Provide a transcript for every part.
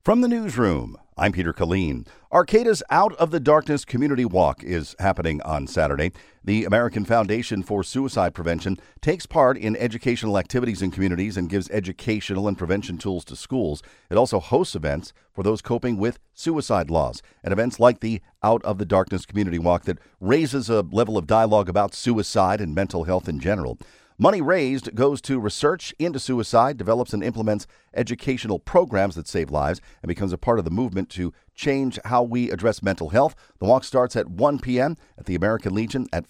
From the newsroom, I'm Peter Killeen. Arcata's Out of the Darkness Community Walk is happening on Saturday. The American Foundation for Suicide Prevention takes part in educational activities in communities and gives educational and prevention tools to schools. It also hosts events for those coping with suicide loss and events like the Out of the Darkness Community Walk that raises a level of dialogue about suicide and mental health in general. Money raised goes to research into suicide, develops and implements educational programs that save lives, and becomes a part of the movement to change how we address mental health. The walk starts at 1 p.m. at the American Legion at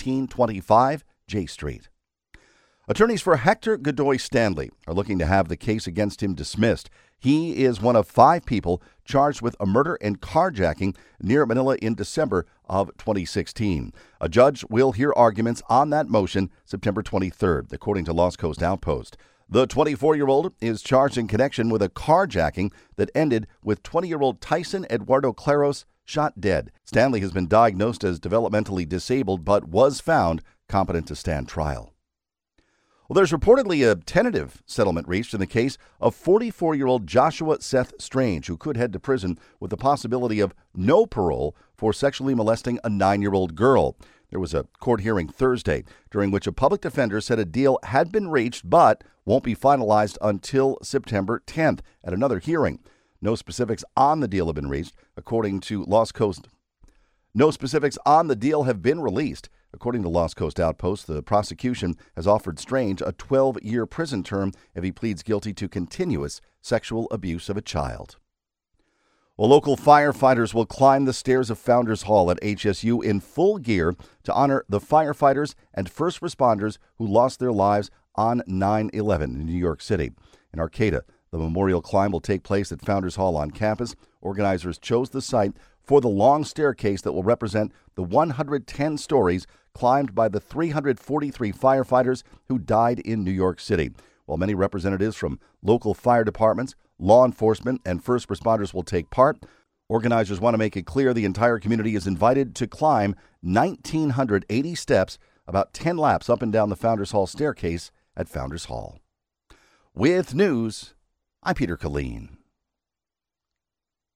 1425 J Street. Attorneys for Hector Godoy Stanley are looking to have the case against him dismissed. He is one of 5 people charged with a murder and carjacking near Manila in December of 2016. A judge will hear arguments on that motion September 23rd, according to Lost Coast Outpost. The 24-year-old is charged in connection with a carjacking that ended with 20-year-old Tyson Eduardo Claros shot dead. Stanley has been diagnosed as developmentally disabled but was found competent to stand trial. Well, there's reportedly a tentative settlement reached in the case of 44-year-old Joshua Seth Strange, who could head to prison with the possibility of no parole for sexually molesting a 9-year-old girl. There was a court hearing Thursday during which a public defender said a deal had been reached but won't be finalized until September 10th at another hearing. No specifics on the deal have been reached, according to Lost Coast. No specifics on the deal have been released. According to Lost Coast Outpost, the prosecution has offered Strange a 12-year prison term if he pleads guilty to continuous sexual abuse of a child. Well, local firefighters will climb the stairs of Founders Hall at HSU in full gear to honor the firefighters and first responders who lost their lives on 9/11 in New York City. In Arcata, the memorial climb will take place at Founders Hall on campus. Organizers chose the site for the long staircase that will represent the 110 stories climbed by the 343 firefighters who died in New York City. While many representatives from local fire departments, law enforcement, and first responders will take part, organizers want to make it clear the entire community is invited to climb 1,980 steps, about 10 laps up and down the Founders Hall staircase at Founders Hall. With news, I'm Peter Killeen.